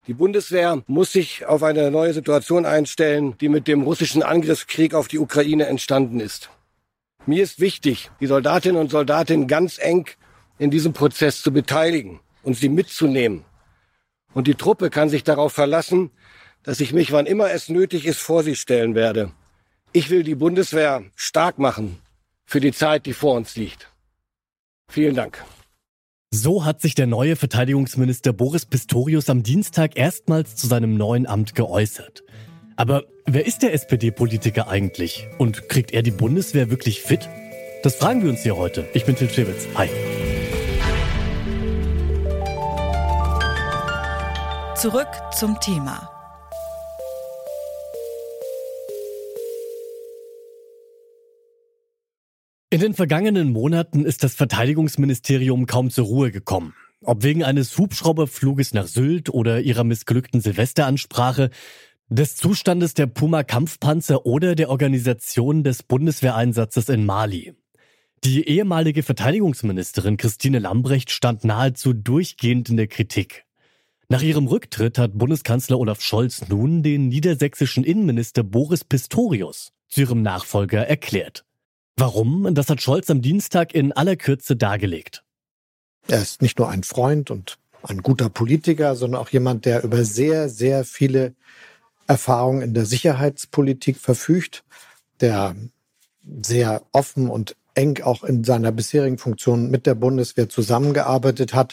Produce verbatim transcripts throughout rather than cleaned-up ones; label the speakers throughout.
Speaker 1: Die Bundeswehr muss sich auf eine neue Situation einstellen, die mit dem russischen Angriffskrieg auf die Ukraine entstanden ist. Mir ist wichtig, die Soldatinnen und Soldaten ganz eng in diesem Prozess zu beteiligen und sie mitzunehmen. Und die Truppe kann sich darauf verlassen, dass ich mich, wann immer es nötig ist, vor sie stellen werde. Ich will die Bundeswehr stark machen für die Zeit, die vor uns liegt. Vielen Dank.
Speaker 2: So hat sich der neue Verteidigungsminister Boris Pistorius am Dienstag erstmals zu seinem neuen Amt geäußert. Aber wer ist der S P D-Politiker eigentlich? Und kriegt er die Bundeswehr wirklich fit? Das fragen wir uns hier heute. Ich bin Till Schewitz. Hi.
Speaker 3: Zurück zum Thema.
Speaker 2: In den vergangenen Monaten ist das Verteidigungsministerium kaum zur Ruhe gekommen. Ob wegen eines Hubschrauberfluges nach Sylt oder ihrer missglückten Silvesteransprache, des Zustandes der Puma-Kampfpanzer oder der Organisation des Bundeswehreinsatzes in Mali. Die ehemalige Verteidigungsministerin Christine Lambrecht stand nahezu durchgehend in der Kritik. Nach ihrem Rücktritt hat Bundeskanzler Olaf Scholz nun den niedersächsischen Innenminister Boris Pistorius zu ihrem Nachfolger erklärt. Warum? Das hat Scholz am Dienstag in aller Kürze dargelegt.
Speaker 4: Er ist nicht nur ein Freund und ein guter Politiker, sondern auch jemand, der über sehr, sehr viele Erfahrungen in der Sicherheitspolitik verfügt, der sehr offen und eng auch in seiner bisherigen Funktion mit der Bundeswehr zusammengearbeitet hat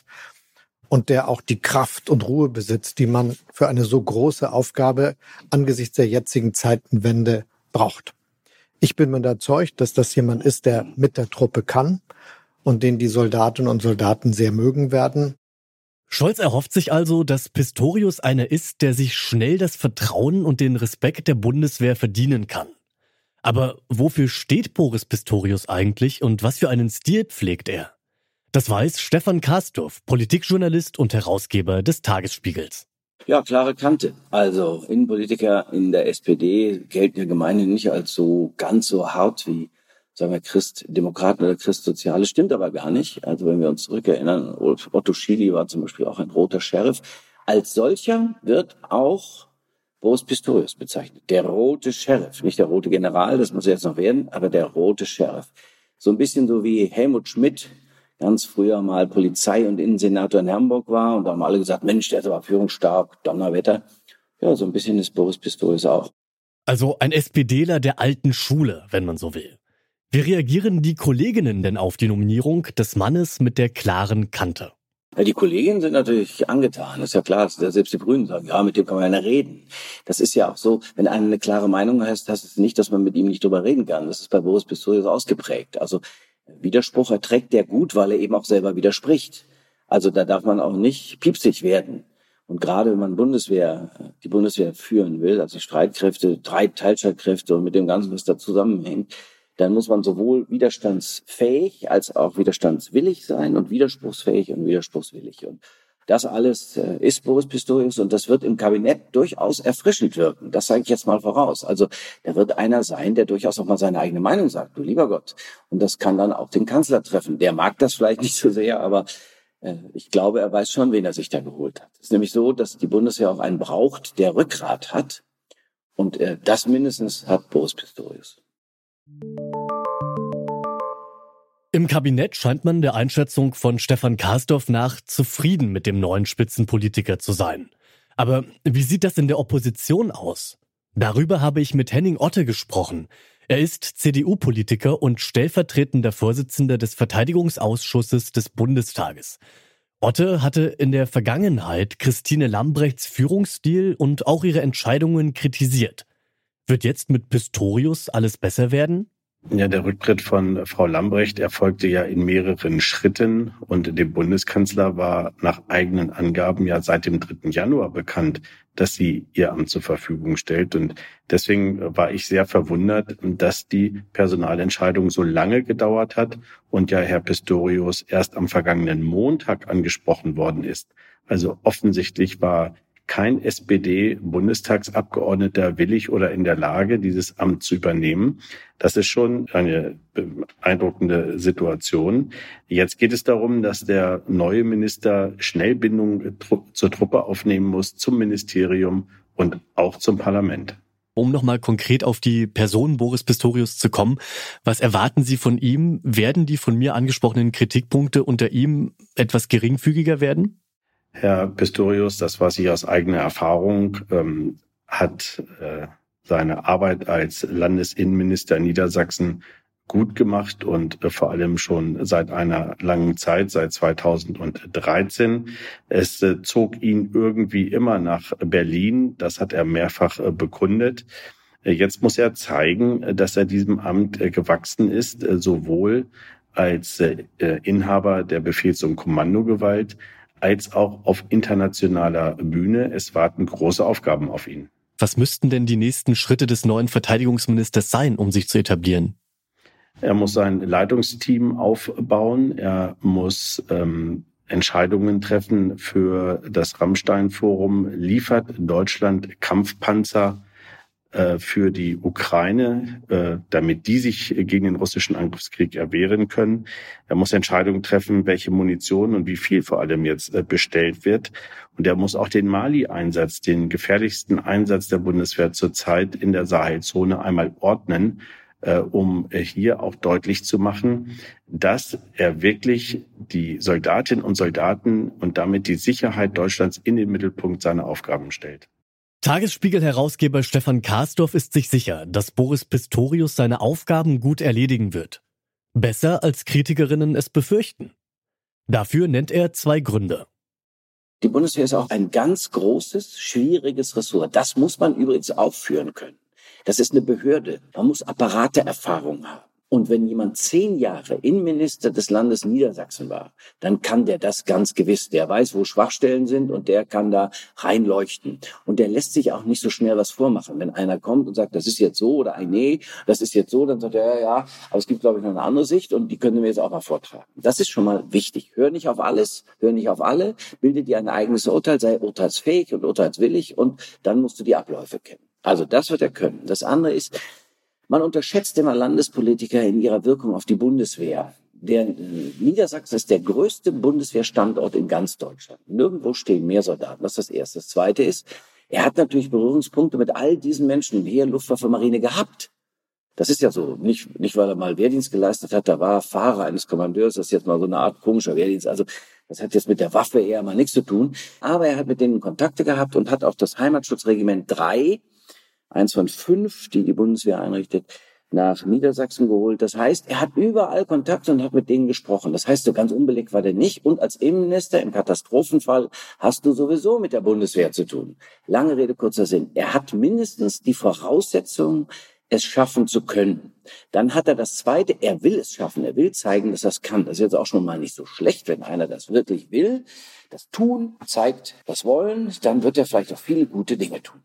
Speaker 4: und der auch die Kraft und Ruhe besitzt, die man für eine so große Aufgabe angesichts der jetzigen Zeitenwende braucht. Ich bin mir überzeugt, dass das jemand ist, der mit der Truppe kann und den die Soldatinnen und Soldaten sehr mögen werden.
Speaker 2: Scholz erhofft sich also, dass Pistorius einer ist, der sich schnell das Vertrauen und den Respekt der Bundeswehr verdienen kann. Aber wofür steht Boris Pistorius eigentlich und was für einen Stil pflegt er? Das weiß Stefan Karsdorf, Politikjournalist und Herausgeber des Tagesspiegels.
Speaker 5: Ja, klare Kante. Also Innenpolitiker in der S P D gelten ja gemeinhin nicht als so ganz so hart wie, sagen wir, Christdemokraten oder Christsoziale. Stimmt aber gar nicht. Also wenn wir uns zurückerinnern, Otto Schily war zum Beispiel auch ein roter Sheriff. Als solcher wird auch Boris Pistorius bezeichnet. Der rote Sheriff. Nicht der rote General, das muss er jetzt noch werden, aber der rote Sheriff. So ein bisschen so wie Helmut Schmidt ganz früher mal Polizei- und Innensenator in Hamburg war. Und da haben alle gesagt, Mensch, der ist aber führungsstark, Donnerwetter. Ja, so ein bisschen ist Boris Pistorius auch.
Speaker 2: Also ein SPDler der alten Schule, wenn man so will. Wie reagieren die Kolleginnen denn auf die Nominierung des Mannes mit der klaren Kante?
Speaker 5: Ja, die Kolleginnen sind natürlich angetan. Das ist ja klar, selbst die Grünen sagen, ja, mit dem kann man ja reden. Das ist ja auch so, wenn einer eine klare Meinung hat, heißt es nicht, dass man mit ihm nicht drüber reden kann. Das ist bei Boris Pistorius ausgeprägt. Also Widerspruch erträgt der gut, weil er eben auch selber widerspricht. Also da darf man auch nicht piepsig werden. Und gerade wenn man Bundeswehr, die Bundeswehr führen will, also Streitkräfte, drei Teilstreitkräfte und mit dem Ganzen, was da zusammenhängt, dann muss man sowohl widerstandsfähig als auch widerstandswillig sein und widerspruchsfähig und widerspruchswillig. Und das alles äh, ist Boris Pistorius und das wird im Kabinett durchaus erfrischend wirken. Das sage ich jetzt mal voraus. Also da wird einer sein, der durchaus auch mal seine eigene Meinung sagt, du lieber Gott. Und das kann dann auch den Kanzler treffen. Der mag das vielleicht nicht so sehr, aber äh, ich glaube, er weiß schon, wen er sich da geholt hat. Es ist nämlich so, dass die Bundeswehr auch einen braucht, der Rückgrat hat. Und äh, das mindestens hat Boris Pistorius.
Speaker 2: Im Kabinett scheint man der Einschätzung von Stefan Karsdorf nach zufrieden mit dem neuen Spitzenpolitiker zu sein. Aber wie sieht das in der Opposition aus? Darüber habe ich mit Henning Otte gesprochen. Er ist C D U-Politiker und stellvertretender Vorsitzender des Verteidigungsausschusses des Bundestages. Otte hatte in der Vergangenheit Christine Lambrechts Führungsstil und auch ihre Entscheidungen kritisiert. Wird jetzt mit Pistorius alles besser werden?
Speaker 6: Ja, der Rücktritt von Frau Lambrecht erfolgte ja in mehreren Schritten und dem Bundeskanzler war nach eigenen Angaben ja seit dem dritten Januar bekannt, dass sie ihr Amt zur Verfügung stellt. Und deswegen war ich sehr verwundert, dass die Personalentscheidung so lange gedauert hat und ja Herr Pistorius erst am vergangenen Montag angesprochen worden ist. Also offensichtlich war kein S P D-Bundestagsabgeordneter willig oder in der Lage, dieses Amt zu übernehmen. Das ist schon eine beeindruckende Situation. Jetzt geht es darum, dass der neue Minister Schnellbindung zur Truppe aufnehmen muss, zum Ministerium und auch zum Parlament.
Speaker 2: Um nochmal konkret auf die Person Boris Pistorius zu kommen, was erwarten Sie von ihm? Werden die von mir angesprochenen Kritikpunkte unter ihm etwas geringfügiger werden?
Speaker 6: Herr Pistorius, das weiß ich aus eigener Erfahrung, ähm, hat äh, seine Arbeit als Landesinnenminister in Niedersachsen gut gemacht und äh, vor allem schon seit einer langen Zeit, seit zweitausenddreizehn. Es äh, zog ihn irgendwie immer nach Berlin. Das hat er mehrfach äh, bekundet. Äh, jetzt muss er zeigen, äh, dass er diesem Amt äh, gewachsen ist, äh, sowohl als äh, Inhaber der Befehls- und Kommandogewalt, als auch auf internationaler Bühne. Es warten große Aufgaben auf ihn.
Speaker 2: Was müssten denn die nächsten Schritte des neuen Verteidigungsministers sein, um sich zu etablieren?
Speaker 6: Er muss sein Leitungsteam aufbauen. Er muss ähm, Entscheidungen treffen für das Rammstein-Forum. Liefert Deutschland Kampfpanzer äh, für die Ukraine, äh, damit die sich gegen den russischen Angriffskrieg erwehren können? Er muss Entscheidungen treffen, welche Munition und wie viel vor allem jetzt äh, bestellt wird. Und er muss auch den Mali-Einsatz, den gefährlichsten Einsatz der Bundeswehr zurzeit in der Sahelzone, einmal ordnen, um hier auch deutlich zu machen, dass er wirklich die Soldatinnen und Soldaten und damit die Sicherheit Deutschlands in den Mittelpunkt seiner Aufgaben stellt.
Speaker 2: Tagesspiegel-Herausgeber Stefan Karsdorf ist sich sicher, dass Boris Pistorius seine Aufgaben gut erledigen wird. Besser als Kritikerinnen es befürchten. Dafür nennt er zwei Gründe.
Speaker 5: Die Bundeswehr ist auch ein ganz großes, schwieriges Ressort. Das muss man übrigens aufführen können. Das ist eine Behörde. Man muss Apparateerfahrung haben. Und wenn jemand zehn Jahre Innenminister des Landes Niedersachsen war, dann kann der das ganz gewiss. Der weiß, wo Schwachstellen sind und der kann da reinleuchten. Und der lässt sich auch nicht so schnell was vormachen. Wenn einer kommt und sagt, das ist jetzt so oder ein nee, das ist jetzt so, dann sagt er, ja, ja, aber es gibt, glaube ich, noch eine andere Sicht und die können wir jetzt auch mal vortragen. Das ist schon mal wichtig. Hör nicht auf alles, hör nicht auf alle, bilde dir ein eigenes Urteil, sei urteilsfähig und urteilswillig und dann musst du die Abläufe kennen. Also das wird er können. Das andere ist, man unterschätzt immer Landespolitiker in ihrer Wirkung auf die Bundeswehr. Der Niedersachsen ist der größte Bundeswehrstandort in ganz Deutschland. Nirgendwo stehen mehr Soldaten. Das ist das Erste. Das Zweite ist, er hat natürlich Berührungspunkte mit all diesen Menschen im Heer, Luftwaffe, Marine gehabt. Das ist ja so. Nicht, nicht weil er mal Wehrdienst geleistet hat, da war Fahrer eines Kommandeurs. Das ist jetzt mal so eine Art komischer Wehrdienst. Also das hat jetzt mit der Waffe eher mal nichts zu tun. Aber er hat mit denen Kontakte gehabt und hat auch das Heimatschutzregiment drei, eins von fünf, die die Bundeswehr einrichtet, nach Niedersachsen geholt. Das heißt, er hat überall Kontakt und hat mit denen gesprochen. Das heißt, so ganz unbelegt war der nicht. Und als Innenminister im Katastrophenfall hast du sowieso mit der Bundeswehr zu tun. Lange Rede, kurzer Sinn. Er hat mindestens die Voraussetzungen, es schaffen zu können. Dann hat er das Zweite, er will es schaffen. Er will zeigen, dass er es kann. Das ist jetzt auch schon mal nicht so schlecht, wenn einer das wirklich will. Das Tun zeigt das Wollen. Dann wird er vielleicht auch viele gute Dinge tun.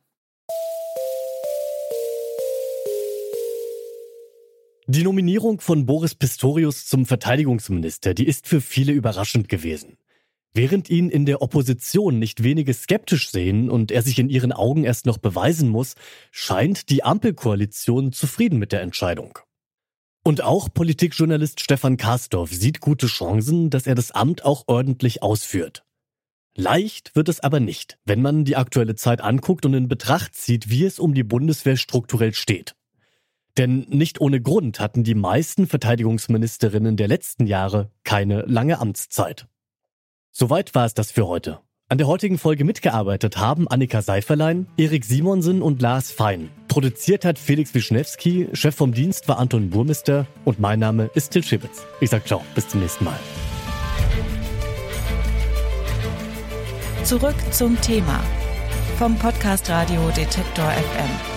Speaker 2: Die Nominierung von Boris Pistorius zum Verteidigungsminister, die ist für viele überraschend gewesen. Während ihn in der Opposition nicht wenige skeptisch sehen und er sich in ihren Augen erst noch beweisen muss, scheint die Ampelkoalition zufrieden mit der Entscheidung. Und auch Politikjournalist Stefan Karsdorf sieht gute Chancen, dass er das Amt auch ordentlich ausführt. Leicht wird es aber nicht, wenn man die aktuelle Zeit anguckt und in Betracht zieht, wie es um die Bundeswehr strukturell steht. Denn nicht ohne Grund hatten die meisten Verteidigungsministerinnen der letzten Jahre keine lange Amtszeit. Soweit war es das für heute. An der heutigen Folge mitgearbeitet haben Annika Seiferlein, Erik Simonsen und Lars Fein. Produziert hat Felix Wischnewski, Chef vom Dienst war Anton Burmester und mein Name ist Till Schibitz. Ich sag ciao, bis zum nächsten Mal.
Speaker 3: Zurück zum Thema vom Podcast Radio Detektor F M.